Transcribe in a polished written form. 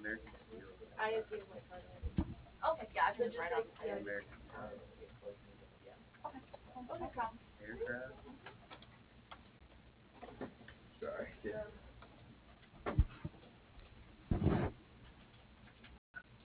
American Steel. I gave my card already. Okay, yeah, So so just just like like yeah, American Steel. explosion. Yeah. okay, no problem. Aircraft.